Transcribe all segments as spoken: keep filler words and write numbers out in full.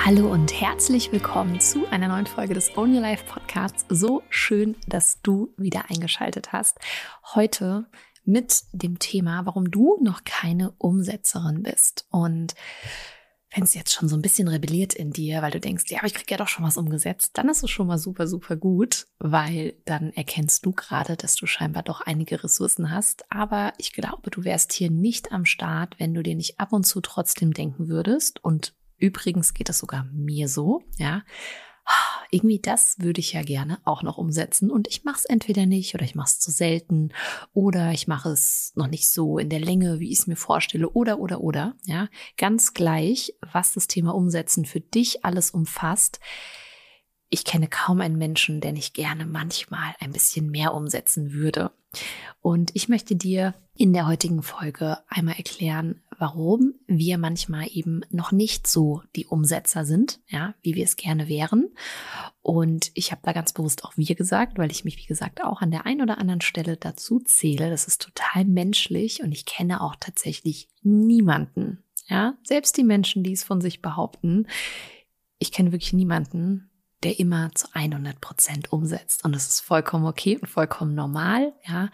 Hallo und herzlich willkommen zu einer neuen Folge des Own Your Life Podcasts. So schön, dass du wieder eingeschaltet hast. Heute mit dem Thema, warum du noch keine Umsetzerin bist. Und wenn es jetzt schon so ein bisschen rebelliert in dir, weil du denkst, ja, aber ich kriege ja doch schon was umgesetzt, dann ist es schon mal super, super gut, weil dann erkennst du gerade, dass du scheinbar doch einige Ressourcen hast. Aber ich glaube, du wärst hier nicht am Start, wenn du dir nicht ab und zu trotzdem denken würdest. Und übrigens geht es sogar mir so, ja. Irgendwie das würde ich ja gerne auch noch umsetzen und ich mache es entweder nicht oder ich mache es zu selten oder ich mache es noch nicht so in der Länge, wie ich es mir vorstelle oder, oder, oder, ja. Ganz gleich, was das Thema Umsetzen für dich alles umfasst. Ich kenne kaum einen Menschen, der nicht gerne manchmal ein bisschen mehr umsetzen würde. Und ich möchte dir in der heutigen Folge einmal erklären, warum wir manchmal eben noch nicht so die Umsetzer sind, ja, wie wir es gerne wären. Und ich habe da ganz bewusst auch wir gesagt, weil ich mich, wie gesagt, auch an der einen oder anderen Stelle dazu zähle. Das ist total menschlich und ich kenne auch tatsächlich niemanden, ja, selbst die Menschen, die es von sich behaupten. Ich kenne wirklich niemanden, der immer zu hundert Prozent umsetzt. Und das ist vollkommen okay und vollkommen normal, ja.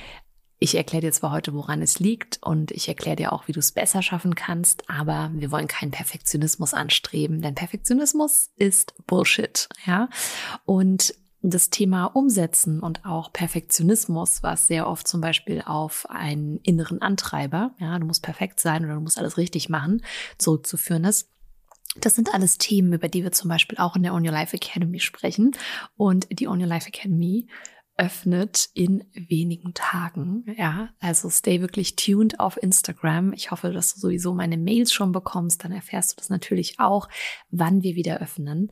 Ich erkläre dir zwar heute, woran es liegt und ich erkläre dir auch, wie du es besser schaffen kannst, aber wir wollen keinen Perfektionismus anstreben, denn Perfektionismus ist Bullshit, ja. Und das Thema Umsetzen und auch Perfektionismus, was sehr oft zum Beispiel auf einen inneren Antreiber, ja, du musst perfekt sein oder du musst alles richtig machen, zurückzuführen ist. Das sind alles Themen, über die wir zum Beispiel auch in der Own Your Life Academy sprechen. Und die Own Your Life Academy öffnet in wenigen Tagen. Ja, also stay wirklich tuned auf Instagram. Ich hoffe, dass du sowieso meine Mails schon bekommst. Dann erfährst du das natürlich auch, wann wir wieder öffnen.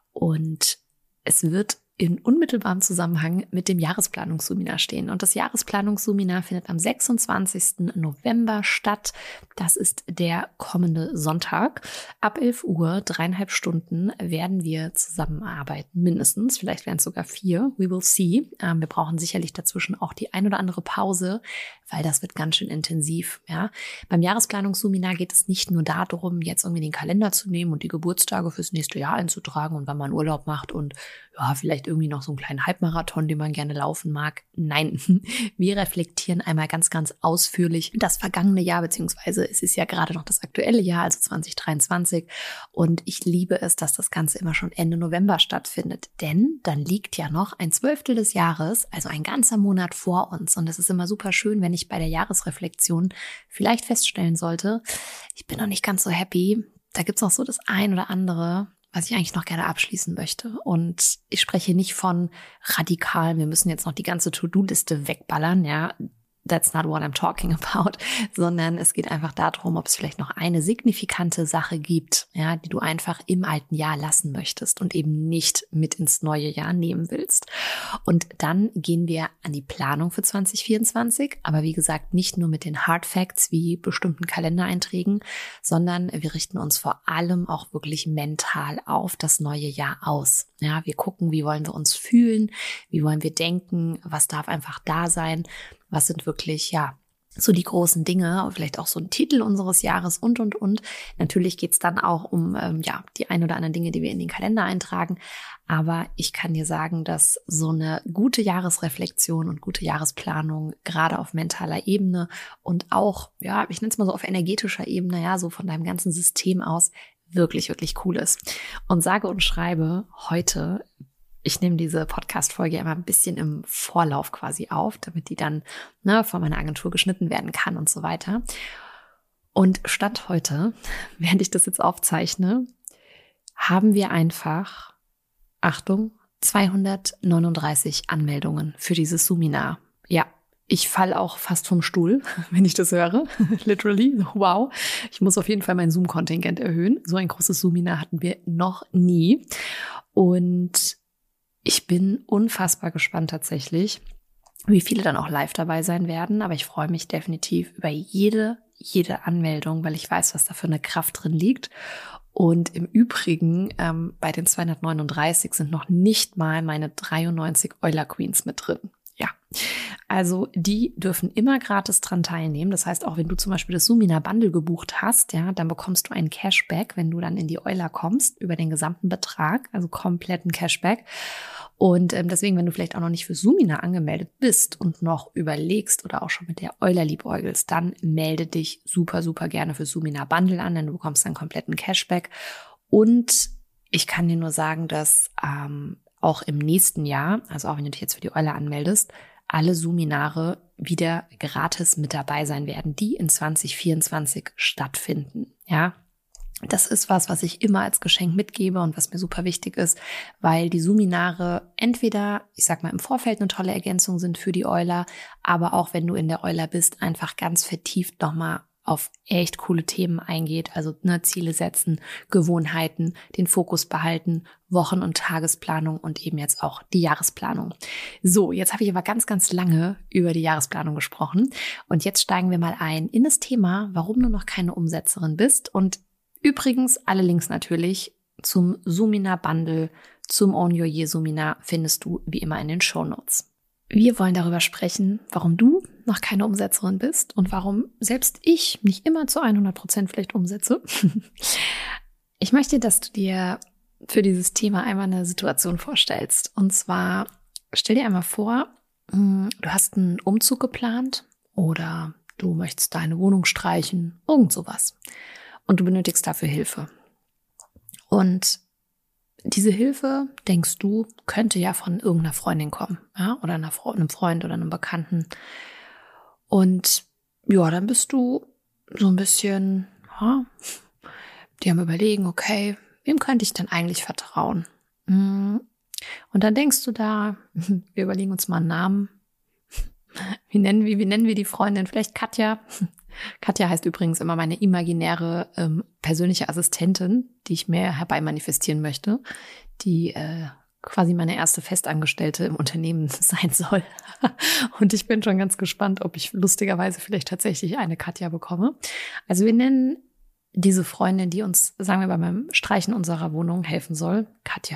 Und es wird in unmittelbarem Zusammenhang mit dem Jahresplanungsseminar stehen. Und das Jahresplanungsseminar findet am sechsundzwanzigsten November statt. Das ist der kommende Sonntag. Ab elf Uhr, dreieinhalb Stunden, werden wir zusammenarbeiten, mindestens. Vielleicht werden es sogar vier. We will see. Ähm, wir brauchen sicherlich dazwischen auch die ein oder andere Pause, weil das wird ganz schön intensiv. Ja. Beim Jahresplanungsseminar geht es nicht nur darum, jetzt irgendwie den Kalender zu nehmen und die Geburtstage fürs nächste Jahr einzutragen und wann man Urlaub macht und ja, vielleicht irgendwie noch so einen kleinen Halbmarathon, den man gerne laufen mag. Nein, wir reflektieren einmal ganz, ganz ausführlich das vergangene Jahr, beziehungsweise es ist ja gerade noch das aktuelle Jahr, also zwanzig dreiundzwanzig. Und ich liebe es, dass das Ganze immer schon Ende November stattfindet, denn dann liegt ja noch ein Zwölftel des Jahres, also ein ganzer Monat vor uns. Und es ist immer super schön, wenn ich bei der Jahresreflexion vielleicht feststellen sollte, ich bin noch nicht ganz so happy. Da gibt's noch so das ein oder andere, was ich eigentlich noch gerne abschließen möchte. Und ich spreche nicht von radikal, wir müssen jetzt noch die ganze To-Do-Liste wegballern, ja. That's not what I'm talking about, sondern es geht einfach darum, ob es vielleicht noch eine signifikante Sache gibt, ja, die du einfach im alten Jahr lassen möchtest und eben nicht mit ins neue Jahr nehmen willst. Und dann gehen wir an die Planung für zwanzig vierundzwanzig, aber wie gesagt, nicht nur mit den Hard Facts wie bestimmten Kalendereinträgen, sondern wir richten uns vor allem auch wirklich mental auf das neue Jahr aus. Ja, wir gucken, wie wollen wir uns fühlen, wie wollen wir denken, was darf einfach da sein. Was sind wirklich, ja, so die großen Dinge, vielleicht auch so ein Titel unseres Jahres und, und, und. Natürlich geht's dann auch um, ähm, ja, die ein oder anderen Dinge, die wir in den Kalender eintragen. Aber ich kann dir sagen, dass so eine gute Jahresreflexion und gute Jahresplanung gerade auf mentaler Ebene und auch, ja, ich nenne es mal so auf energetischer Ebene, ja, so von deinem ganzen System aus wirklich, wirklich cool ist. Und sage und schreibe heute, ich nehme diese Podcast-Folge immer ein bisschen im Vorlauf quasi auf, damit die dann ne, von meiner Agentur geschnitten werden kann und so weiter. Und Stand heute, während ich das jetzt aufzeichne, haben wir einfach, Achtung, zweihundertneununddreißig Anmeldungen für dieses Seminar. Ja, ich falle auch fast vom Stuhl, wenn ich das höre. Literally, wow. Ich muss auf jeden Fall mein Zoom-Kontingent erhöhen. So ein großes Seminar hatten wir noch nie. Und ich bin unfassbar gespannt tatsächlich, wie viele dann auch live dabei sein werden. Aber ich freue mich definitiv über jede, jede Anmeldung, weil ich weiß, was da für eine Kraft drin liegt. Und im Übrigen, ähm, bei den zweihundertneununddreißig sind noch nicht mal meine dreiundneunzig Euler Queens mit drin. Ja, Also die dürfen immer gratis dran teilnehmen. Das heißt, auch wenn du zum Beispiel das Sumina Bundle gebucht hast, ja, dann bekommst du einen Cashback, wenn du dann in die Euler kommst, über den gesamten Betrag, also kompletten Cashback. Und ähm, deswegen, wenn du vielleicht auch noch nicht für Sumina angemeldet bist und noch überlegst oder auch schon mit der Euler liebäugelst, dann melde dich super, super gerne für Sumina Bundle an, denn du bekommst einen kompletten Cashback. Und ich kann dir nur sagen, dass ähm, auch im nächsten Jahr, also auch wenn du dich jetzt für die Euler anmeldest, alle Suminare wieder gratis mit dabei sein werden, die in zwanzig vierundzwanzig stattfinden. Ja, das ist was, was ich immer als Geschenk mitgebe und was mir super wichtig ist, weil die Suminare entweder, ich sag mal, im Vorfeld eine tolle Ergänzung sind für die Euler, aber auch wenn du in der Euler bist, einfach ganz vertieft nochmal auf echt coole Themen eingeht, also ne, Ziele setzen, Gewohnheiten, den Fokus behalten, Wochen- und Tagesplanung und eben jetzt auch die Jahresplanung. So, jetzt habe ich aber ganz, ganz lange über die Jahresplanung gesprochen und jetzt steigen wir mal ein in das Thema, warum du noch keine Umsetzerin bist. Und übrigens alle Links natürlich zum Sumina Bundle, zum Own Your Year Sumina findest du wie immer in den Shownotes. Wir wollen darüber sprechen, warum du noch keine Umsetzerin bist und warum selbst ich nicht immer zu hundert Prozent vielleicht umsetze. Ich möchte, dass du dir für dieses Thema einmal eine Situation vorstellst. Und zwar stell dir einmal vor, du hast einen Umzug geplant oder du möchtest deine Wohnung streichen, irgend sowas. Und du benötigst dafür Hilfe. Und diese Hilfe, denkst du, könnte ja von irgendeiner Freundin kommen, ja, oder einer Fre- einem Freund oder einem Bekannten. Und ja, dann bist du so ein bisschen, ja, die am Überlegen, okay, wem könnte ich denn eigentlich vertrauen? Und dann denkst du da, wir überlegen uns mal einen Namen. Wie nennen wir, wie nennen wir die Freundin? Vielleicht Katja. Katja heißt übrigens immer meine imaginäre ähm, persönliche Assistentin, die ich mir herbei manifestieren möchte, die äh, quasi meine erste Festangestellte im Unternehmen sein soll. Und ich bin schon ganz gespannt, ob ich lustigerweise vielleicht tatsächlich eine Katja bekomme. Also wir nennen diese Freundin, die uns, sagen wir, beim Streichen unserer Wohnung helfen soll, Katja.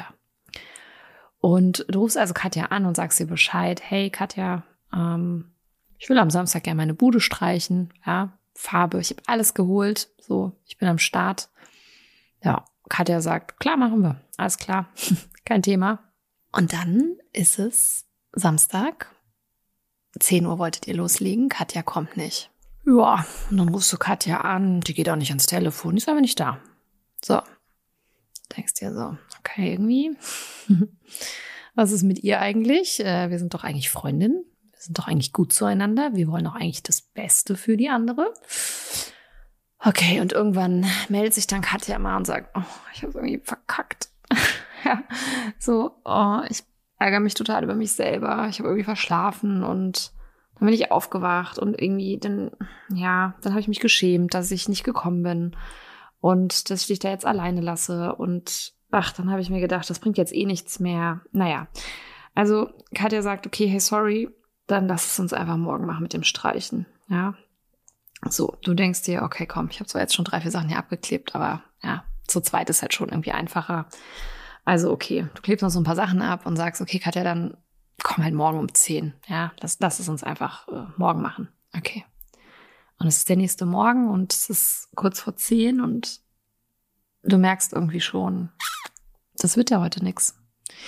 Und du rufst also Katja an und sagst ihr Bescheid, hey Katja, ähm, ich will am Samstag gerne meine Bude streichen, ja, Farbe, ich habe alles geholt, so, ich bin am Start. Ja, Katja sagt, klar, machen wir, alles klar, kein Thema. Und dann ist es Samstag, zehn Uhr wolltet ihr loslegen, Katja kommt nicht. Ja, und dann rufst du Katja an, die geht auch nicht ans Telefon, die ist aber nicht da. So, denkst dir so, okay, irgendwie, was ist mit ihr eigentlich? Äh, wir sind doch eigentlich Freundinnen. Wir sind doch eigentlich gut zueinander. Wir wollen doch eigentlich das Beste für die andere. Okay, und irgendwann meldet sich dann Katja mal und sagt, oh, ich habe irgendwie verkackt. Ja, so, oh, ich ärgere mich total über mich selber. Ich habe irgendwie verschlafen und dann bin ich aufgewacht und irgendwie dann, ja, dann habe ich mich geschämt, dass ich nicht gekommen bin und dass ich dich da jetzt alleine lasse. Und ach, dann habe ich mir gedacht, das bringt jetzt eh nichts mehr. Naja, also Katja sagt, okay, hey, sorry, dann lass es uns einfach morgen machen mit dem Streichen, ja. So, du denkst dir, okay, komm, ich habe zwar jetzt schon drei, vier Sachen hier abgeklebt, aber ja, zu zweit ist halt schon irgendwie einfacher. Also okay, du klebst noch so ein paar Sachen ab und sagst, okay, Katja, dann komm halt morgen um zehn, ja, lass, lass es uns einfach äh, morgen machen, okay. Und es ist der nächste Morgen und es ist kurz vor zehn und du merkst irgendwie schon, das wird ja heute nix.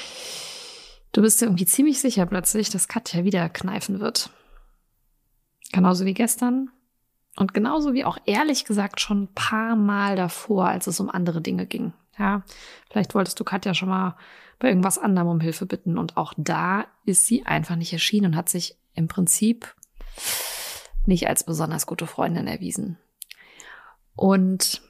Du bist dir irgendwie ziemlich sicher plötzlich, dass Katja wieder kneifen wird. Genauso wie gestern und genauso wie auch ehrlich gesagt schon ein paar Mal davor, als es um andere Dinge ging. Ja, vielleicht wolltest du Katja schon mal bei irgendwas anderem um Hilfe bitten und auch da ist sie einfach nicht erschienen und hat sich im Prinzip nicht als besonders gute Freundin erwiesen. Und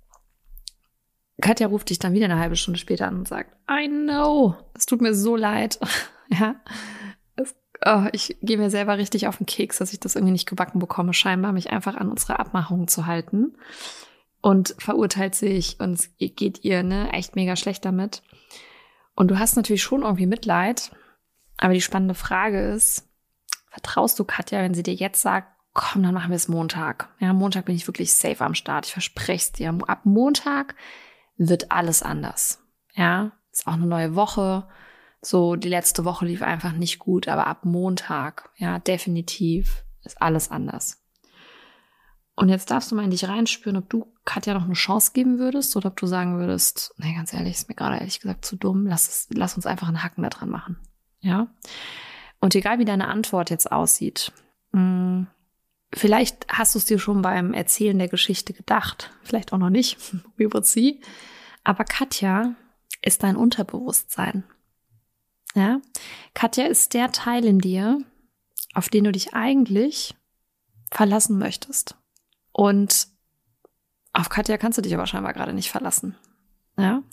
Katja ruft dich dann wieder eine halbe Stunde später an und sagt, I know, es tut mir so leid. Ja, es, oh, ich gehe mir selber richtig auf den Keks, dass ich das irgendwie nicht gebacken bekomme, scheinbar mich einfach an unsere Abmachungen zu halten. Und verurteilt sich und es geht ihr ne echt mega schlecht damit. Und du hast natürlich schon irgendwie Mitleid, aber die spannende Frage ist, vertraust du Katja, wenn sie dir jetzt sagt, komm, dann machen wir es Montag. Ja, Montag bin ich wirklich safe am Start, ich verspreche es dir. Ab Montag wird alles anders. Ja, ist auch eine neue Woche. so die letzte Woche lief einfach nicht gut, aber ab Montag, ja, definitiv ist alles anders. Und jetzt darfst du mal in dich reinspüren, ob du Katja noch eine Chance geben würdest oder ob du sagen würdest, nee, ganz ehrlich, ist mir gerade ehrlich gesagt zu dumm, lass es, lass uns einfach einen Haken da dran machen, ja. Und egal wie deine Antwort jetzt aussieht, mh, vielleicht hast du es dir schon beim Erzählen der Geschichte gedacht, vielleicht auch noch nicht, we will see. Aber Katja ist dein Unterbewusstsein. Ja? Katja ist der Teil in dir, auf den du dich eigentlich verlassen möchtest. Und auf Katja kannst du dich aber scheinbar gerade nicht verlassen. Ja?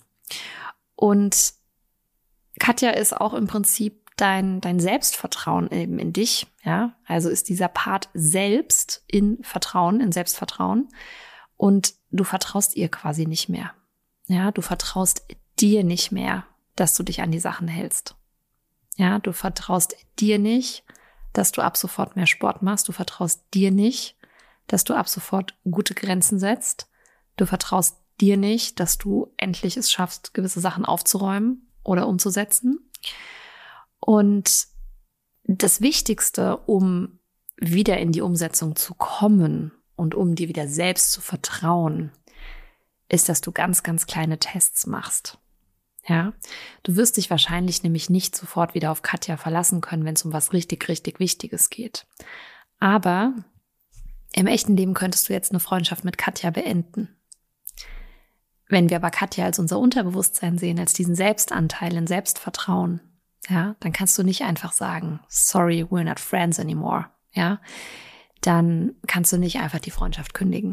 Und Katja ist auch im Prinzip dein, dein Selbstvertrauen eben in dich. Ja? Also ist dieser Part selbst in Vertrauen, in Selbstvertrauen. Und du vertraust ihr quasi nicht mehr. Ja, du vertraust dir nicht mehr, dass du dich an die Sachen hältst. Ja, du vertraust dir nicht, dass du ab sofort mehr Sport machst. Du vertraust dir nicht, dass du ab sofort gute Grenzen setzt. Du vertraust dir nicht, dass du endlich es schaffst, gewisse Sachen aufzuräumen oder umzusetzen. Und das Wichtigste, um wieder in die Umsetzung zu kommen und um dir wieder selbst zu vertrauen, ist, dass du ganz, ganz kleine Tests machst. Ja, du wirst dich wahrscheinlich nämlich nicht sofort wieder auf Katja verlassen können, wenn es um was richtig, richtig Wichtiges geht. Aber im echten Leben könntest du jetzt eine Freundschaft mit Katja beenden. Wenn wir aber Katja als unser Unterbewusstsein sehen, als diesen Selbstanteil in Selbstvertrauen, ja, dann kannst du nicht einfach sagen, sorry, we're not friends anymore. Ja, dann kannst du nicht einfach die Freundschaft kündigen.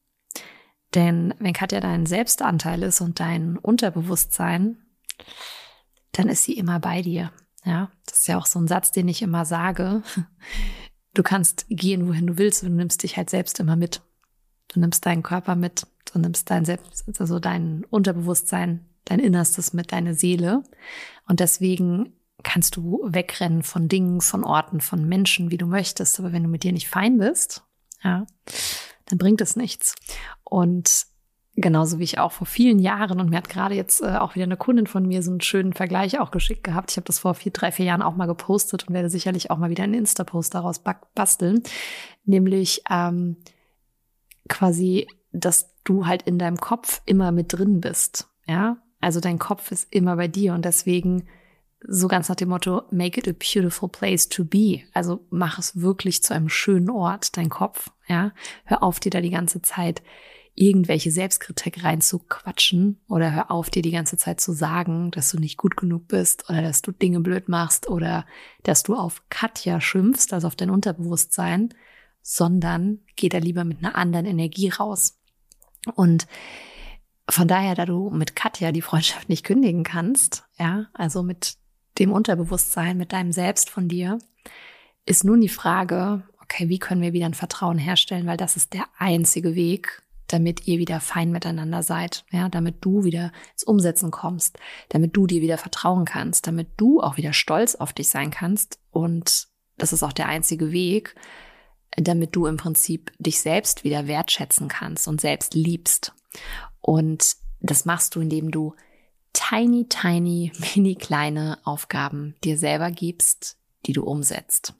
Denn wenn Katja dein Selbstanteil ist und dein Unterbewusstsein, dann ist sie immer bei dir. Ja, das ist ja auch so ein Satz, den ich immer sage. Du kannst gehen, wohin du willst, und du nimmst dich halt selbst immer mit. Du nimmst deinen Körper mit, du nimmst dein Selbst, also dein Unterbewusstsein, dein Innerstes mit, deine Seele. Und deswegen kannst du wegrennen von Dingen, von Orten, von Menschen, wie du möchtest. Aber wenn du mit dir nicht fein bist, ja, dann bringt es nichts. Und genauso wie ich auch vor vielen Jahren, und mir hat gerade jetzt äh, auch wieder eine Kundin von mir so einen schönen Vergleich auch geschickt gehabt. Ich habe das vor vier, drei, vier Jahren auch mal gepostet und werde sicherlich auch mal wieder einen Insta-Post daraus basteln. Nämlich ähm, quasi, dass du halt in deinem Kopf immer mit drin bist. Ja, also dein Kopf ist immer bei dir und deswegen so ganz nach dem Motto, make it a beautiful place to be. Also mach es wirklich zu einem schönen Ort, dein Kopf. Ja, hör auf, dir da die ganze Zeit irgendwelche Selbstkritik reinzuquatschen oder hör auf, dir die ganze Zeit zu sagen, dass du nicht gut genug bist oder dass du Dinge blöd machst oder dass du auf Katja schimpfst, also auf dein Unterbewusstsein, sondern geh da lieber mit einer anderen Energie raus. Und von daher, da du mit Katja die Freundschaft nicht kündigen kannst, ja, also mit dem Unterbewusstsein, mit deinem Selbst von dir, ist nun die Frage, okay, wie können wir wieder ein Vertrauen herstellen, weil das ist der einzige Weg, damit ihr wieder fein miteinander seid, ja, damit du wieder ins Umsetzen kommst, damit du dir wieder vertrauen kannst, damit du auch wieder stolz auf dich sein kannst und das ist auch der einzige Weg, damit du im Prinzip dich selbst wieder wertschätzen kannst und selbst liebst. Und das machst du, indem du tiny, tiny, mini kleine Aufgaben dir selber gibst, die du umsetzt.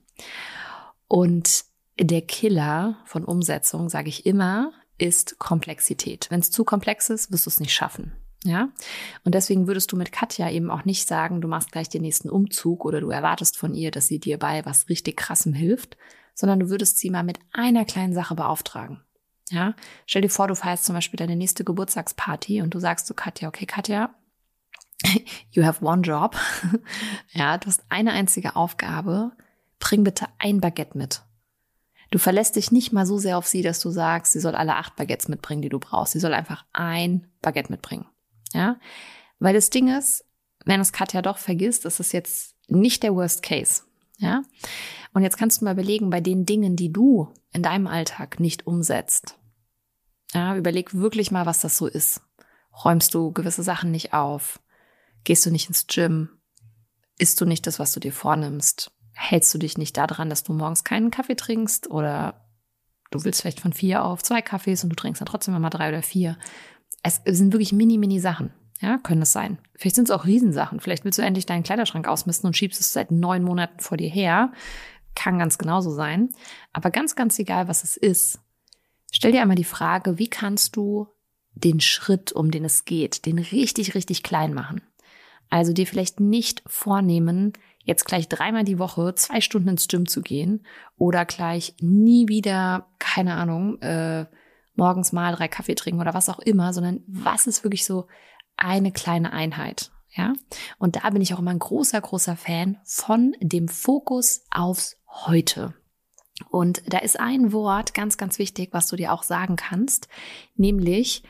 Und der Killer von Umsetzung, sage ich immer, ist Komplexität. Wenn es zu komplex ist, wirst du es nicht schaffen. Ja? Und deswegen würdest du mit Katja eben auch nicht sagen, du machst gleich den nächsten Umzug oder du erwartest von ihr, dass sie dir bei was richtig Krassem hilft, sondern du würdest sie mal mit einer kleinen Sache beauftragen. Ja? Stell dir vor, du feierst zum Beispiel deine nächste Geburtstagsparty und du sagst zu Katja, okay, Katja, you have one job. Ja, du hast eine einzige Aufgabe. Bring bitte ein Baguette mit. Du verlässt dich nicht mal so sehr auf sie, dass du sagst, sie soll alle acht Baguettes mitbringen, die du brauchst. Sie soll einfach ein Baguette mitbringen. Ja, weil das Ding ist, wenn es Katja doch vergisst, ist es jetzt nicht der Worst Case. Ja, und jetzt kannst du mal überlegen, bei den Dingen, die du in deinem Alltag nicht umsetzt. Ja, überleg wirklich mal, was das so ist. Räumst du gewisse Sachen nicht auf? Gehst du nicht ins Gym? Isst du nicht das, was du dir vornimmst? Hältst du dich nicht daran, dass du morgens keinen Kaffee trinkst? Oder du willst vielleicht von vier auf zwei Kaffees und du trinkst dann trotzdem immer drei oder vier. Es sind wirklich mini, mini Sachen. Ja, können es sein. Vielleicht sind es auch Riesensachen. Vielleicht willst du endlich deinen Kleiderschrank ausmisten und schiebst es seit neun Monaten vor dir her. Kann ganz genauso sein. Aber ganz, ganz egal, was es ist, stell dir einmal die Frage, wie kannst du den Schritt, um den es geht, den richtig, richtig klein machen? Also dir vielleicht nicht vornehmen, jetzt gleich dreimal die Woche zwei Stunden ins Gym zu gehen oder gleich nie wieder, keine Ahnung, äh, morgens mal drei Kaffee trinken oder was auch immer, sondern was ist wirklich so eine kleine Einheit, ja? Und da bin ich auch immer ein großer, großer Fan von dem Fokus aufs Heute. Und da ist ein Wort ganz, ganz wichtig, was du dir auch sagen kannst, nämlich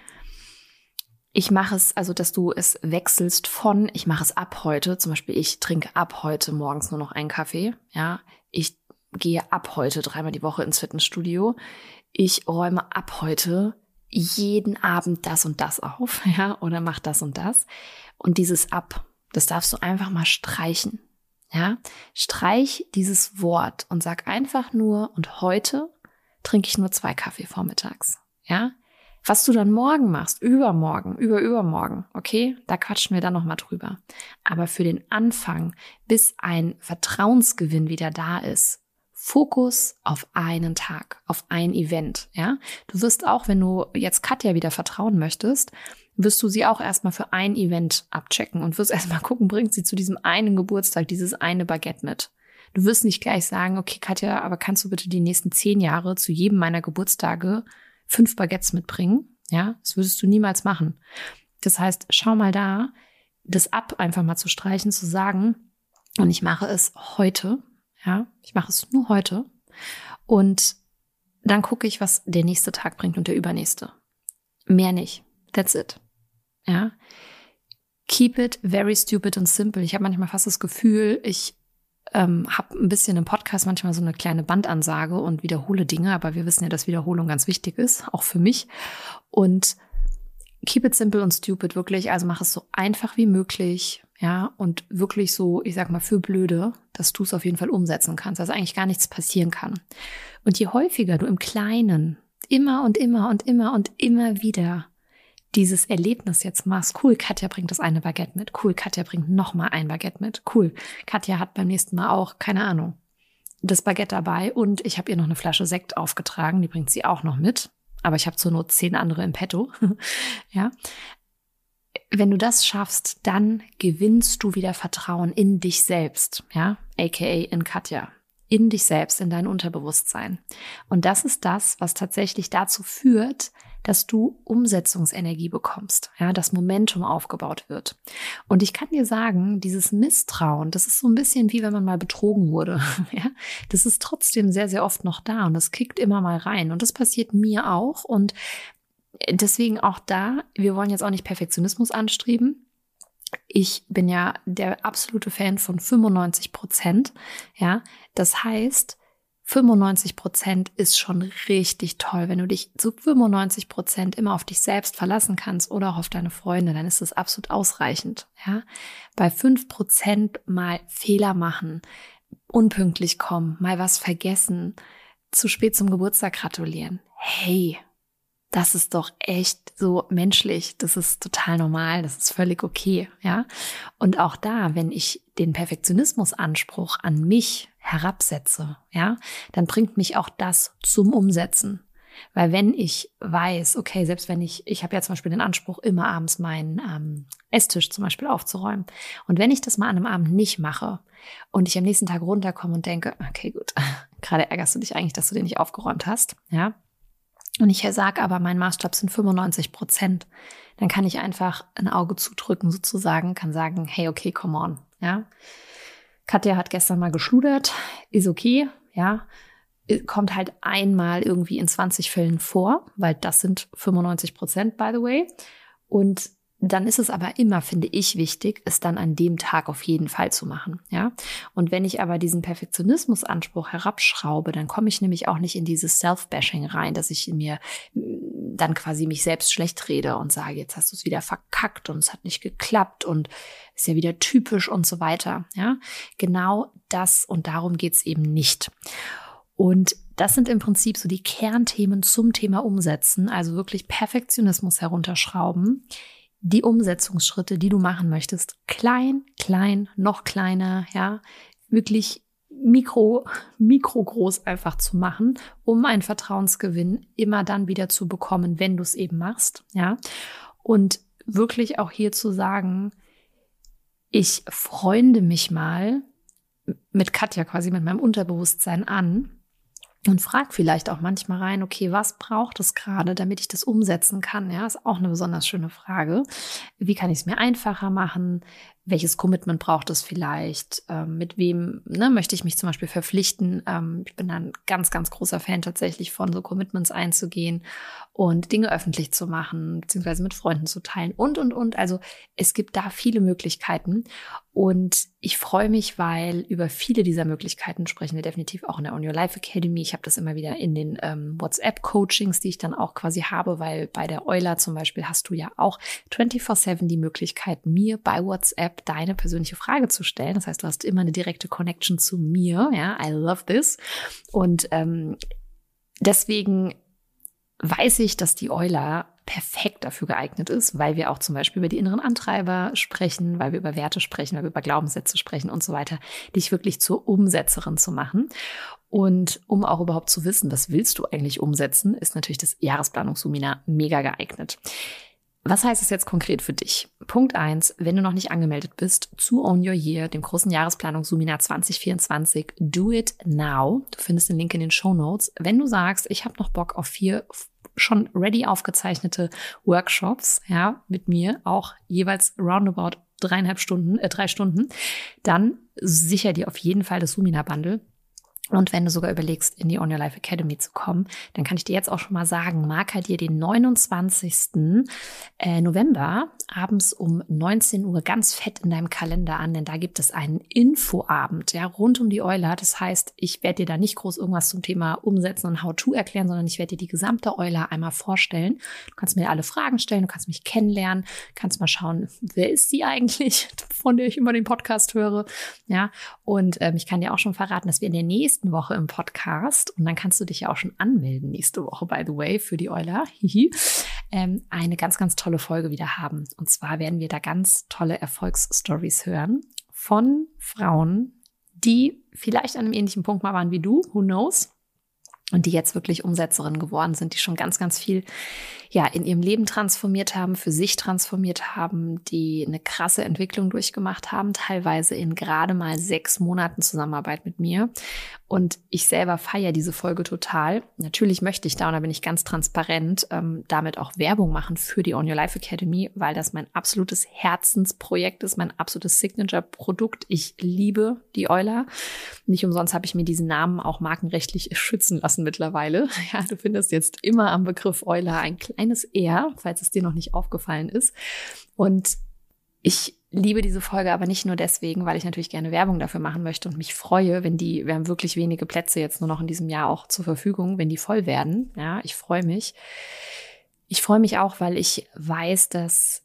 ich mache es, also dass du es wechselst von, ich mache es ab heute, zum Beispiel ich trinke ab heute morgens nur noch einen Kaffee, ja, ich gehe ab heute dreimal die Woche ins Fitnessstudio, ich räume ab heute jeden Abend das und das auf, ja, oder mach das und das. Und dieses ab, das darfst du einfach mal streichen, ja. Streich dieses Wort und sag einfach nur, und heute trinke ich nur zwei Kaffee vormittags, ja. Was du dann morgen machst, übermorgen, über übermorgen, okay, da quatschen wir dann nochmal drüber. Aber für den Anfang, bis ein Vertrauensgewinn wieder da ist, Fokus auf einen Tag, auf ein Event, ja. Du wirst auch, wenn du jetzt Katja wieder vertrauen möchtest, wirst du sie auch erstmal für ein Event abchecken und wirst erstmal gucken, bringt sie zu diesem einen Geburtstag dieses eine Baguette mit. Du wirst nicht gleich sagen, okay, Katja, aber kannst du bitte die nächsten zehn Jahre zu jedem meiner Geburtstage fünf Baguettes mitbringen? Ja, das würdest du niemals machen. Das heißt, schau mal da, das ab einfach mal zu streichen, zu sagen, und ich mache es heute, ja, ich mache es nur heute und dann gucke ich, was der nächste Tag bringt und der übernächste. Mehr nicht. That's it. Ja. Keep it very stupid and simple. Ich habe manchmal fast das Gefühl, ich ähm, habe ein bisschen im Podcast manchmal so eine kleine Bandansage und wiederhole Dinge, aber wir wissen ja, dass Wiederholung ganz wichtig ist, auch für mich. Und keep it simple und stupid, wirklich. Also mach es so einfach wie möglich, ja, und wirklich so, ich sag mal, für Blöde, dass du es auf jeden Fall umsetzen kannst, dass eigentlich gar nichts passieren kann. Und je häufiger du im Kleinen immer und immer und immer und immer wieder dieses Erlebnis jetzt machst, cool, Katja bringt das eine Baguette mit, cool, Katja bringt nochmal ein Baguette mit, cool, Katja hat beim nächsten Mal auch, keine Ahnung, das Baguette dabei und ich habe ihr noch eine Flasche Sekt aufgetragen, die bringt sie auch noch mit, aber ich habe zur Not zehn andere im Petto, ja. Wenn du das schaffst, dann gewinnst du wieder Vertrauen in dich selbst, ja, aka in Katja, in dich selbst, in dein Unterbewusstsein. Und das ist das, was tatsächlich dazu führt, dass du Umsetzungsenergie bekommst, ja, das Momentum aufgebaut wird. Und ich kann dir sagen, dieses Misstrauen, das ist so ein bisschen wie wenn man mal betrogen wurde, ja, das ist trotzdem sehr, sehr oft noch da und das kickt immer mal rein und das passiert mir auch und deswegen auch da, wir wollen jetzt auch nicht Perfektionismus anstreben. Ich bin ja der absolute Fan von fünfundneunzig Prozent, ja, das heißt, fünfundneunzig Prozent ist schon richtig toll. Wenn du dich zu fünfundneunzig Prozent immer auf dich selbst verlassen kannst oder auch auf deine Freunde, dann ist das absolut ausreichend, ja. Bei fünf Prozent mal Fehler machen, unpünktlich kommen, mal was vergessen, zu spät zum Geburtstag gratulieren. Hey, das ist doch echt so menschlich, das ist total normal, das ist völlig okay, ja. Und auch da, wenn ich den Perfektionismusanspruch an mich herabsetze, ja, dann bringt mich auch das zum Umsetzen. Weil wenn ich weiß, okay, selbst wenn ich, ich habe ja zum Beispiel den Anspruch, immer abends meinen ähm, Esstisch zum Beispiel aufzuräumen. Und wenn ich das mal an einem Abend nicht mache und ich am nächsten Tag runterkomme und denke, okay, gut, gerade ärgerst du dich eigentlich, dass du den nicht aufgeräumt hast, ja. Und ich sage aber, mein Maßstab sind fünfundneunzig Prozent. Dann kann ich einfach ein Auge zudrücken sozusagen, kann sagen, hey, okay, come on, ja. Katja hat gestern mal geschludert, ist okay, ja. Kommt halt einmal irgendwie in zwanzig Fällen vor, weil das sind fünfundneunzig Prozent, by the way. Und dann ist es aber immer, finde ich, wichtig, es dann an dem Tag auf jeden Fall zu machen, ja. Und wenn ich aber diesen Perfektionismusanspruch herabschraube, dann komme ich nämlich auch nicht in dieses Self-Bashing rein, dass ich mir dann quasi mich selbst schlecht rede und sage, jetzt hast du es wieder verkackt und es hat nicht geklappt und ist ja wieder typisch und so weiter, ja. Genau das und darum geht's eben nicht. Und das sind im Prinzip so die Kernthemen zum Thema Umsetzen, also wirklich Perfektionismus herunterschrauben, die Umsetzungsschritte, die du machen möchtest, klein, klein, noch kleiner, ja, wirklich mikro, mikro groß einfach zu machen, um einen Vertrauensgewinn immer dann wieder zu bekommen, wenn du es eben machst, ja. Und wirklich auch hier zu sagen, ich freunde mich mal mit Katja quasi, mit meinem Unterbewusstsein an und frag vielleicht auch manchmal rein, okay, was braucht es gerade, damit ich das umsetzen kann? Ja, ist auch eine besonders schöne Frage. Wie kann ich es mir einfacher machen? Welches Commitment braucht es vielleicht? Ähm, mit wem ne, möchte ich mich zum Beispiel verpflichten? Ähm, ich bin da ein ganz, ganz großer Fan tatsächlich von so Commitments einzugehen und Dinge öffentlich zu machen, beziehungsweise mit Freunden zu teilen und, und, und. Also es gibt da viele Möglichkeiten und ich freue mich, weil über viele dieser Möglichkeiten sprechen wir definitiv auch in der On Your Life Academy. Ich habe das immer wieder in den ähm, WhatsApp-Coachings, die ich dann auch quasi habe, weil bei der Euler zum Beispiel hast du ja auch vierundzwanzig sieben die Möglichkeit, mir bei WhatsApp deine persönliche Frage zu stellen. Das heißt, du hast immer eine direkte Connection zu mir. Ja, I love this. Und ähm, deswegen weiß ich, dass die Euler perfekt dafür geeignet ist, weil wir auch zum Beispiel über die inneren Antreiber sprechen, weil wir über Werte sprechen, weil wir über Glaubenssätze sprechen und so weiter, dich wirklich zur Umsetzerin zu machen. Und um auch überhaupt zu wissen, was willst du eigentlich umsetzen, ist natürlich das Jahresplanungsseminar mega geeignet. Was heißt es jetzt konkret für dich? Punkt eins, wenn du noch nicht angemeldet bist zu Own Your Year, dem großen Jahresplanungsseminar zwanzig vierundzwanzig, do it now. Du findest den Link in den Shownotes. Wenn du sagst, ich habe noch Bock auf vier schon ready aufgezeichnete Workshops, ja, mit mir, auch jeweils roundabout dreieinhalb Stunden, äh, drei Stunden, dann sicher dir auf jeden Fall das Seminar-Bundle. Und wenn du sogar überlegst, in die On Your Life Academy zu kommen, dann kann ich dir jetzt auch schon mal sagen, marker dir den neunundzwanzigsten November abends um neunzehn Uhr ganz fett in deinem Kalender an, denn da gibt es einen Infoabend, ja, rund um die Euler. Das heißt, ich werde dir da nicht groß irgendwas zum Thema Umsetzen und How-to erklären, sondern ich werde dir die gesamte Euler einmal vorstellen. Du kannst mir alle Fragen stellen, du kannst mich kennenlernen, kannst mal schauen, wer ist sie eigentlich, von der ich immer den Podcast höre, ja. Und ähm, ich kann dir auch schon verraten, dass wir in der nächsten Woche im Podcast, und dann kannst du dich ja auch schon anmelden nächste Woche, by the way, für die Euler, ähm, eine ganz, ganz tolle Folge wieder haben. Und zwar werden wir da ganz tolle Erfolgsstories hören von Frauen, die vielleicht an einem ähnlichen Punkt mal waren wie du, who knows, und die jetzt wirklich Umsetzerinnen geworden sind, die schon ganz, ganz viel ja in ihrem Leben transformiert haben, für sich transformiert haben, die eine krasse Entwicklung durchgemacht haben, teilweise in gerade mal sechs Monaten Zusammenarbeit mit mir. Und ich selber feiere diese Folge total. Natürlich möchte ich da, und da bin ich ganz transparent, ähm, damit auch Werbung machen für die On Your Life Academy, weil das mein absolutes Herzensprojekt ist, mein absolutes Signature-Produkt. Ich liebe die Euler. Nicht umsonst habe ich mir diesen Namen auch markenrechtlich schützen lassen mittlerweile. Ja, du findest jetzt immer am Begriff Euler ein kleines R, falls es dir noch nicht aufgefallen ist. Und ich liebe diese Folge aber nicht nur deswegen, weil ich natürlich gerne Werbung dafür machen möchte und mich freue, wenn die, wir haben wirklich wenige Plätze jetzt nur noch in diesem Jahr auch zur Verfügung, wenn die voll werden. Ja, ich freue mich. Ich freue mich auch, weil ich weiß, dass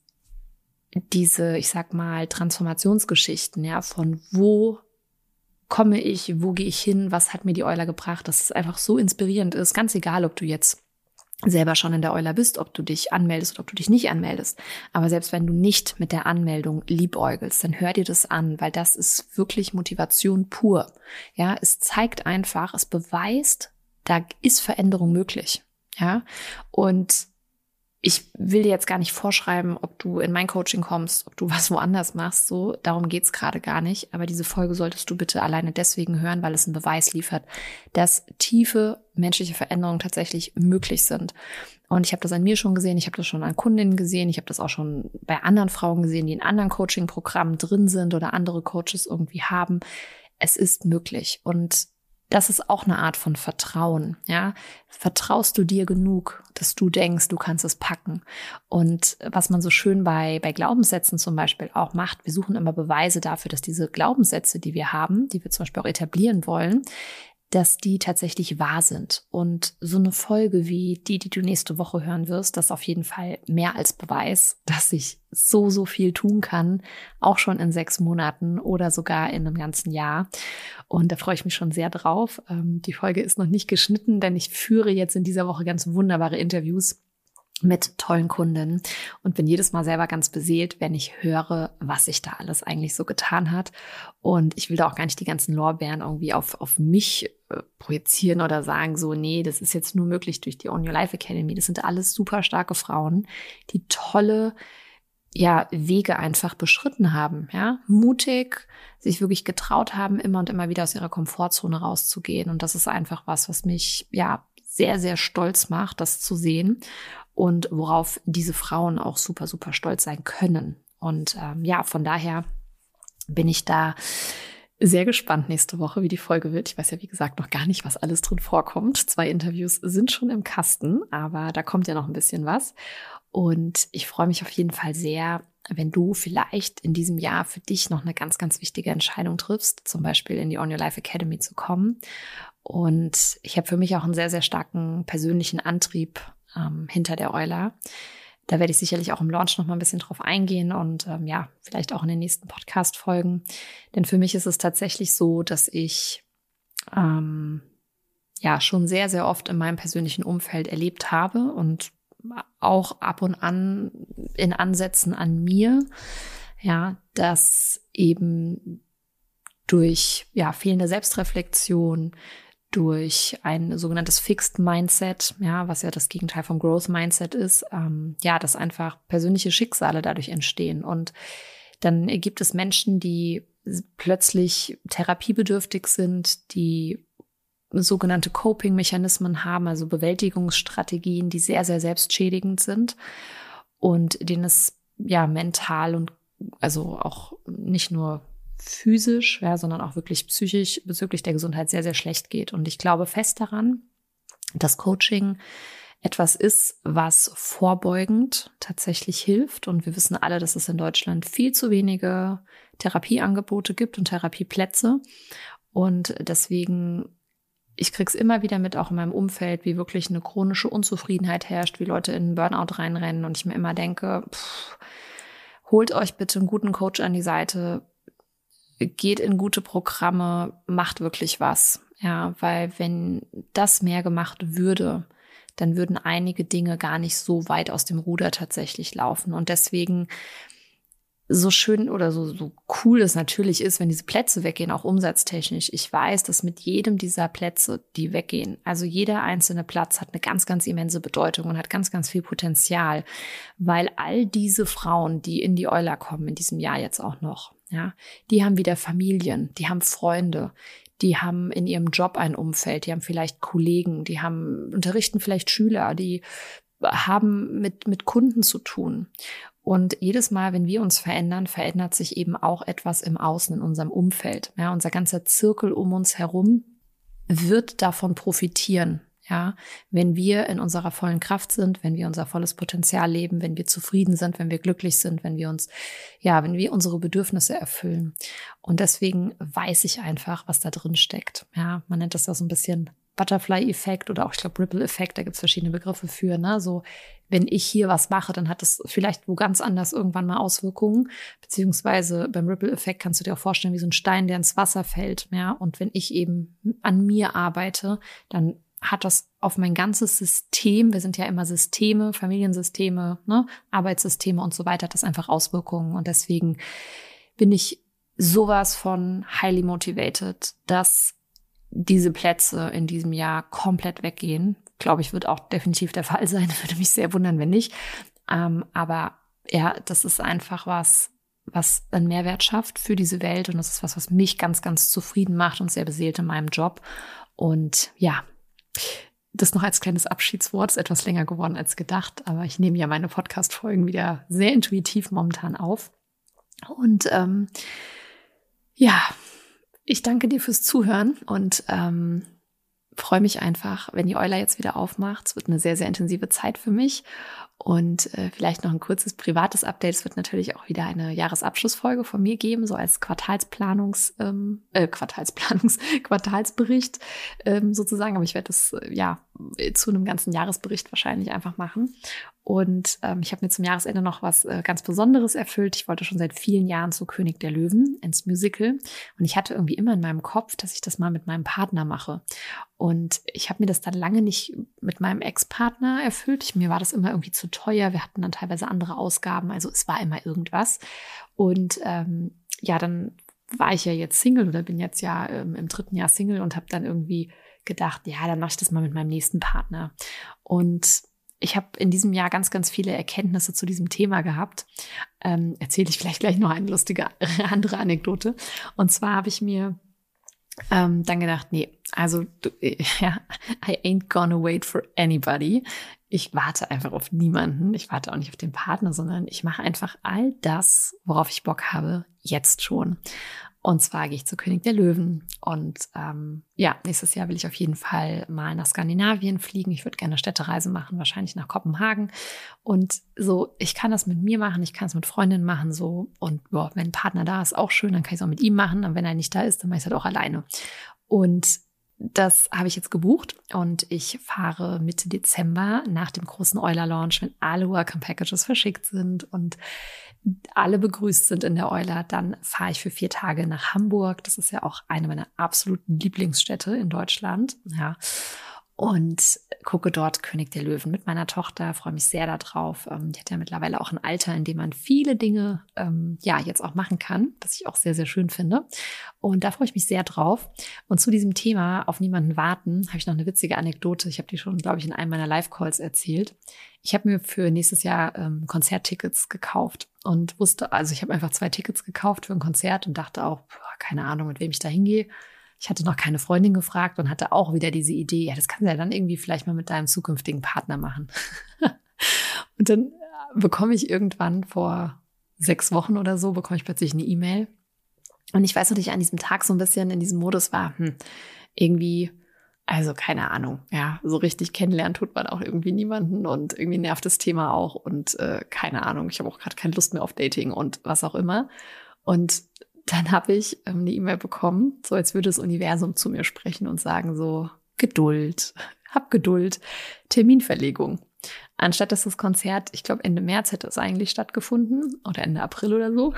diese, ich sag mal, Transformationsgeschichten, ja, von wo komme ich, wo gehe ich hin, was hat mir die Euler gebracht, dass es einfach so inspirierend ist, ganz egal, ob du jetzt selber schon in der Euler bist, ob du dich anmeldest oder ob du dich nicht anmeldest. Aber selbst wenn du nicht mit der Anmeldung liebäugelst, dann hör dir das an, weil das ist wirklich Motivation pur. Ja, es zeigt einfach, es beweist, da ist Veränderung möglich. Ja, und ich will dir jetzt gar nicht vorschreiben, ob du in mein Coaching kommst, ob du was woanders machst, so, darum geht's gerade gar nicht. Aber diese Folge solltest du bitte alleine deswegen hören, weil es einen Beweis liefert, dass tiefe menschliche Veränderungen tatsächlich möglich sind. Und ich habe das an mir schon gesehen, ich habe das schon an Kundinnen gesehen, ich habe das auch schon bei anderen Frauen gesehen, die in anderen Coaching-Programmen drin sind oder andere Coaches irgendwie haben. Es ist möglich, und das ist auch eine Art von Vertrauen, ja. Vertraust du dir genug, dass du denkst, du kannst es packen? Und was man so schön bei, bei Glaubenssätzen zum Beispiel auch macht, wir suchen immer Beweise dafür, dass diese Glaubenssätze, die wir haben, die wir zum Beispiel auch etablieren wollen, dass die tatsächlich wahr sind. Und so eine Folge wie die, die du nächste Woche hören wirst, das ist auf jeden Fall mehr als Beweis, dass ich so, so viel tun kann, auch schon in sechs Monaten oder sogar in einem ganzen Jahr. Und da freue ich mich schon sehr drauf. Die Folge ist noch nicht geschnitten, denn ich führe jetzt in dieser Woche ganz wunderbare Interviews mit tollen Kunden und bin jedes Mal selber ganz beseelt, wenn ich höre, was sich da alles eigentlich so getan hat. Und ich will da auch gar nicht die ganzen Lorbeeren irgendwie auf, auf mich äh, projizieren oder sagen so, nee, das ist jetzt nur möglich durch die Own Your Life Academy. Das sind alles super starke Frauen, die tolle ja, Wege einfach beschritten haben, ja, mutig, sich wirklich getraut haben, immer und immer wieder aus ihrer Komfortzone rauszugehen. Und das ist einfach was, was mich, ja, sehr, sehr stolz macht, das zu sehen und worauf diese Frauen auch super, super stolz sein können. Und ähm, ja, von daher bin ich da sehr gespannt nächste Woche, wie die Folge wird. Ich weiß ja, wie gesagt, noch gar nicht, was alles drin vorkommt. Zwei Interviews sind schon im Kasten, aber da kommt ja noch ein bisschen was. Und ich freue mich auf jeden Fall sehr, wenn du vielleicht in diesem Jahr für dich noch eine ganz, ganz wichtige Entscheidung triffst, zum Beispiel in die Own Your Life Academy zu kommen. Und ich habe für mich auch einen sehr, sehr starken persönlichen Antrieb ähm, hinter der Euler. Da werde ich sicherlich auch im Launch noch mal ein bisschen drauf eingehen und ähm, ja, vielleicht auch in den nächsten Podcast-Folgen. Denn für mich ist es tatsächlich so, dass ich ähm, ja schon sehr, sehr oft in meinem persönlichen Umfeld erlebt habe und auch ab und an in Ansätzen an mir, ja, dass eben durch ja fehlende Selbstreflexion, durch ein sogenanntes Fixed Mindset, ja, was ja das Gegenteil vom Growth Mindset ist, ähm, ja, dass einfach persönliche Schicksale dadurch entstehen. Und dann gibt es Menschen, die plötzlich therapiebedürftig sind, die sogenannte Coping-Mechanismen haben, also Bewältigungsstrategien, die sehr, sehr selbstschädigend sind und denen es ja mental und also auch nicht nur physisch, ja, sondern auch wirklich psychisch bezüglich der Gesundheit sehr, sehr schlecht geht. Und ich glaube fest daran, dass Coaching etwas ist, was vorbeugend tatsächlich hilft. Und wir wissen alle, dass es in Deutschland viel zu wenige Therapieangebote gibt und Therapieplätze. Und deswegen, ich krieg's immer wieder mit, auch in meinem Umfeld, wie wirklich eine chronische Unzufriedenheit herrscht, wie Leute in Burnout reinrennen. Und ich mir immer denke, pff, holt euch bitte einen guten Coach an die Seite, geht in gute Programme, macht wirklich was. Ja, weil wenn das mehr gemacht würde, dann würden einige Dinge gar nicht so weit aus dem Ruder tatsächlich laufen. Und deswegen so schön oder so, so cool es natürlich ist, wenn diese Plätze weggehen, auch umsatztechnisch. Ich weiß, dass mit jedem dieser Plätze, die weggehen, also jeder einzelne Platz hat eine ganz, ganz immense Bedeutung und hat ganz, ganz viel Potenzial, weil all diese Frauen, die in die Euler kommen, in diesem Jahr jetzt auch noch, ja, die haben wieder Familien, die haben Freunde, die haben in ihrem Job ein Umfeld, die haben vielleicht Kollegen, die haben, unterrichten vielleicht Schüler, die haben mit, mit Kunden zu tun. Und jedes Mal, wenn wir uns verändern, verändert sich eben auch etwas im Außen, in unserem Umfeld. Ja, unser ganzer Zirkel um uns herum wird davon profitieren. Ja, wenn wir in unserer vollen Kraft sind, wenn wir unser volles Potenzial leben, wenn wir zufrieden sind, wenn wir glücklich sind, wenn wir uns, ja, wenn wir unsere Bedürfnisse erfüllen. Und deswegen weiß ich einfach, was da drin steckt. Ja, man nennt das ja so ein bisschen Butterfly-Effekt oder auch, ich glaube, Ripple-Effekt, da gibt es verschiedene Begriffe für, ne? So, wenn ich hier was mache, dann hat das vielleicht wo ganz anders irgendwann mal Auswirkungen, beziehungsweise beim Ripple-Effekt kannst du dir auch vorstellen, wie so ein Stein, der ins Wasser fällt, ja? Und wenn ich eben an mir arbeite, dann hat das auf mein ganzes System, wir sind ja immer Systeme, Familiensysteme, ne? Arbeitssysteme und so weiter, hat das einfach Auswirkungen. Und deswegen bin ich sowas von highly motivated, dass diese Plätze in diesem Jahr komplett weggehen. Glaube ich, wird auch definitiv der Fall sein. Würde mich sehr wundern, wenn nicht. Ähm, aber ja, das ist einfach was, was einen Mehrwert schafft für diese Welt. Und das ist was, was mich ganz, ganz zufrieden macht und sehr beseelt in meinem Job. Und ja, das noch als kleines Abschiedswort, ist etwas länger geworden als gedacht. Aber ich nehme ja meine Podcast-Folgen wieder sehr intuitiv momentan auf. Und ähm, ja, ich danke dir fürs Zuhören und ähm, freue mich einfach, wenn die Euler jetzt wieder aufmacht. Es wird eine sehr, sehr intensive Zeit für mich. Und äh, vielleicht noch ein kurzes privates Update. Es wird natürlich auch wieder eine Jahresabschlussfolge von mir geben, so als Quartalsplanungs, ähm, äh, Quartalsplanungs, Quartalsbericht ähm, sozusagen. Aber ich werde das äh, ja zu einem ganzen Jahresbericht wahrscheinlich einfach machen. Und ähm, ich habe mir zum Jahresende noch was äh, ganz Besonderes erfüllt. Ich wollte schon seit vielen Jahren zu König der Löwen ins Musical. Und ich hatte irgendwie immer in meinem Kopf, dass ich das mal mit meinem Partner mache. Und ich habe mir das dann lange nicht mit meinem Ex-Partner erfüllt. Ich, mir war das immer irgendwie zu teuer. Wir hatten dann teilweise andere Ausgaben. Also es war immer irgendwas. Und ähm, ja, dann war ich ja jetzt Single oder bin jetzt ja ähm, im dritten Jahr Single und habe dann irgendwie gedacht, ja, dann mache ich das mal mit meinem nächsten Partner. Und ich habe in diesem Jahr ganz, ganz viele Erkenntnisse zu diesem Thema gehabt. Ähm, erzähle ich vielleicht gleich noch eine lustige andere Anekdote. Und zwar habe ich mir ähm, dann gedacht, nee, also ja, I ain't gonna wait for anybody. Ich warte einfach auf niemanden. Ich warte auch nicht auf den Partner, sondern ich mache einfach all das, worauf ich Bock habe, jetzt schon. Und zwar gehe ich zu König der Löwen. Und ähm, ja, nächstes Jahr will ich auf jeden Fall mal nach Skandinavien fliegen. Ich würde gerne eine Städtereise machen, wahrscheinlich nach Kopenhagen. Und so, ich kann das mit mir machen, ich kann es mit Freundinnen machen. So. Und boah, wenn ein Partner da ist, auch schön, dann kann ich es auch mit ihm machen. Und wenn er nicht da ist, dann mache ich es halt auch alleine. Und das habe ich jetzt gebucht und ich fahre Mitte Dezember nach dem großen Euler-Launch, wenn alle Welcome-Packages verschickt sind und alle begrüßt sind in der Euler, dann fahre ich für vier Tage nach Hamburg. Das ist ja auch eine meiner absoluten Lieblingsstädte in Deutschland. Ja. Und gucke dort König der Löwen mit meiner Tochter, freue mich sehr darauf. Ähm, die hat ja mittlerweile auch ein Alter, in dem man viele Dinge ähm, ja jetzt auch machen kann, was ich auch sehr, sehr schön finde. Und da freue ich mich sehr drauf. Und zu diesem Thema, auf niemanden warten, habe ich noch eine witzige Anekdote. Ich habe die schon, glaube ich, in einem meiner Live-Calls erzählt. Ich habe mir für nächstes Jahr ähm, Konzerttickets gekauft und wusste, also ich habe einfach zwei Tickets gekauft für ein Konzert und dachte auch, boah, keine Ahnung, mit wem ich da hingehe. Ich hatte noch keine Freundin gefragt und hatte auch wieder diese Idee, ja, das kannst du ja dann irgendwie vielleicht mal mit deinem zukünftigen Partner machen. Und dann bekomme ich irgendwann vor sechs Wochen oder so, bekomme ich plötzlich eine E-Mail. Und ich weiß noch, dass ich an diesem Tag so ein bisschen in diesem Modus war, hm, irgendwie, also keine Ahnung, ja, so richtig kennenlernen tut man auch irgendwie niemanden und irgendwie nervt das Thema auch und äh, keine Ahnung, ich habe auch gerade keine Lust mehr auf Dating und was auch immer. Und dann habe ich ähm, eine E-Mail bekommen, so als würde das Universum zu mir sprechen und sagen so, Geduld, hab Geduld, Terminverlegung. Anstatt dass das Konzert, ich glaube Ende März hätte es eigentlich stattgefunden oder Ende April oder so,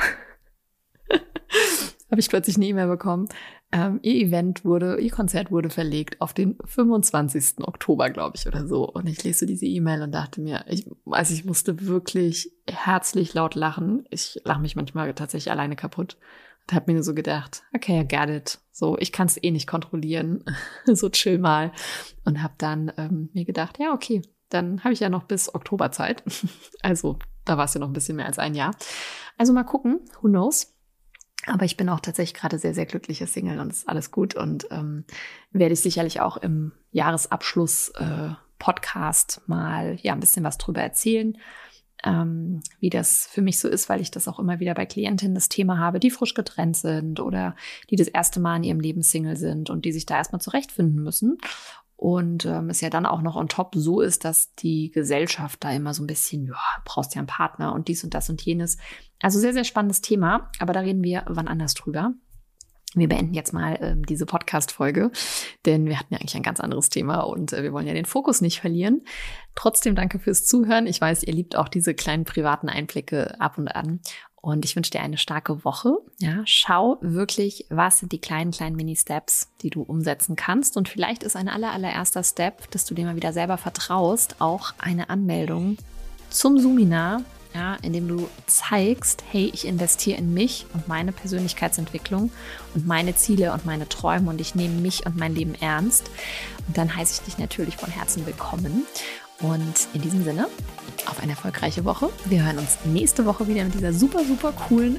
habe ich plötzlich eine E-Mail bekommen. Ähm, ihr Event wurde, ihr Konzert wurde verlegt auf den fünfundzwanzigsten Oktober, glaube ich, oder so. Und ich lese diese E-Mail und dachte mir, ich, also ich musste wirklich herzlich laut lachen. Ich lache mich manchmal tatsächlich alleine kaputt. Und habe mir so gedacht, okay, I get it. So, ich kann es eh nicht kontrollieren. So chill mal. Und habe dann ähm, mir gedacht, ja, okay, dann habe ich ja noch bis Oktober Zeit. Also da war es ja noch ein bisschen mehr als ein Jahr. Also mal gucken, who knows. Aber ich bin auch tatsächlich gerade sehr, sehr glückliche Single und ist alles gut. Und ähm, werde ich sicherlich auch im Jahresabschluss-Podcast äh, mal ja ein bisschen was drüber erzählen, ähm, wie das für mich so ist, weil ich das auch immer wieder bei Klientinnen das Thema habe, die frisch getrennt sind oder die das erste Mal in ihrem Leben Single sind und die sich da erstmal zurechtfinden müssen. Und ähm, es ja dann auch noch on top so ist, dass die Gesellschaft da immer so ein bisschen, ja, brauchst ja einen Partner und dies und das und jenes. Also sehr, sehr spannendes Thema, aber da reden wir wann anders drüber. Wir beenden jetzt mal ähm, diese Podcast-Folge, denn wir hatten ja eigentlich ein ganz anderes Thema und äh, wir wollen ja den Fokus nicht verlieren. Trotzdem danke fürs Zuhören. Ich weiß, ihr liebt auch diese kleinen privaten Einblicke ab und an. Und ich wünsche dir eine starke Woche. Ja, schau wirklich, was sind die kleinen, kleinen Mini-Steps, die du umsetzen kannst. Und vielleicht ist ein aller, allererster Step, dass du dir mal wieder selber vertraust, auch eine Anmeldung zum Zoominar, ja, in dem du zeigst, hey, ich investiere in mich und meine Persönlichkeitsentwicklung und meine Ziele und meine Träume und ich nehme mich und mein Leben ernst. Und dann heiße ich dich natürlich von Herzen willkommen. Und in diesem Sinne, auf eine erfolgreiche Woche. Wir hören uns nächste Woche wieder mit dieser super, super coolen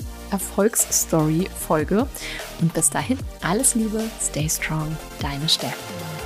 Erfolgsstory-Folge. Und bis dahin, alles Liebe, stay strong, deine Steffi.